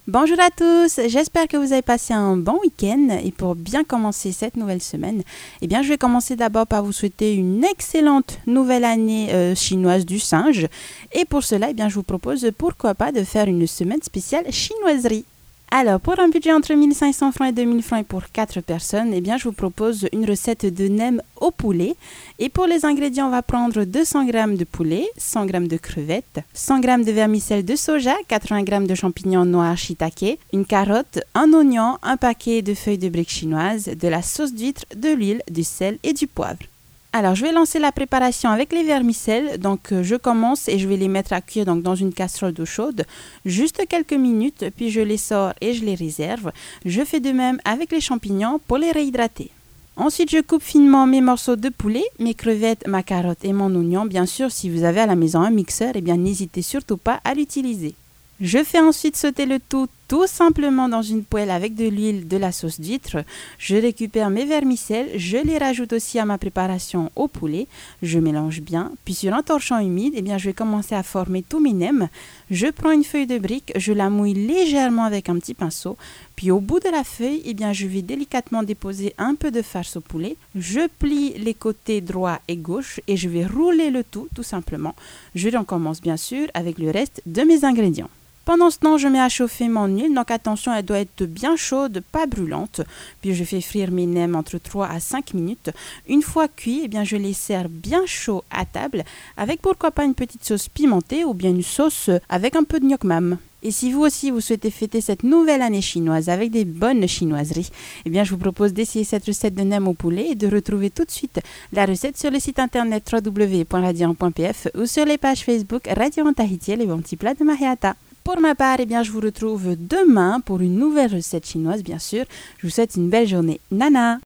Bonjour à tous, j'espère que vous avez passé un bon week-end et pour bien commencer cette nouvelle semaine, je vais commencer d'abord par vous souhaiter une excellente nouvelle année chinoise du singe et pour cela, je vous propose pourquoi pas de faire une semaine spéciale chinoiserie. Alors, pour un budget entre 1500 francs et 2000 francs et pour 4 personnes, je vous propose une recette de nem au poulet. Et pour les ingrédients, on va prendre 200 g de poulet, 100 g de crevettes, 100 g de vermicelle de soja, 80 g de champignons noirs shiitake, une carotte, un oignon, un paquet de feuilles de briques chinoises, de la sauce d'huître, de l'huile, du sel et du poivre. Alors, je vais lancer la préparation avec les vermicelles. Donc, je commence et je vais les mettre à cuire dans une casserole d'eau chaude, juste quelques minutes, puis je les sors et je les réserve. Je fais de même avec les champignons pour les réhydrater. Ensuite, je coupe finement mes morceaux de poulet, mes crevettes, ma carotte et mon oignon. Bien sûr, si vous avez à la maison un mixeur, n'hésitez surtout pas à l'utiliser. Je fais ensuite sauter le tout simplement dans une poêle avec de l'huile, de la sauce d'huître. Je récupère mes vermicelles, je les rajoute aussi à ma préparation au poulet. Je mélange bien, puis sur un torchon humide, je vais commencer à former tous mes nems. Je prends une feuille de brique, je la mouille légèrement avec un petit pinceau. Puis au bout de la feuille, je vais délicatement déposer un peu de farce au poulet. Je plie les côtés droit et gauche et je vais rouler le tout simplement. Je recommence bien sûr avec le reste de mes ingrédients. Pendant ce temps, je mets à chauffer mon huile, donc attention, elle doit être bien chaude, pas brûlante. Puis je fais frire mes nems entre 3 à 5 minutes. Une fois cuits, je les sers bien chaud à table, avec pourquoi pas une petite sauce pimentée ou bien une sauce avec un peu de gnoc mam. Et si vous aussi vous souhaitez fêter cette nouvelle année chinoise avec des bonnes chinoiseries, je vous propose d'essayer cette recette de nem au poulet et de retrouver tout de suite la recette sur le site internet www.radion.pf ou sur les pages Facebook Radio en Tahiti, les bons petits plats de Mariata. Pour ma part, je vous retrouve demain pour une nouvelle recette chinoise, bien sûr. Je vous souhaite une belle journée. Nana!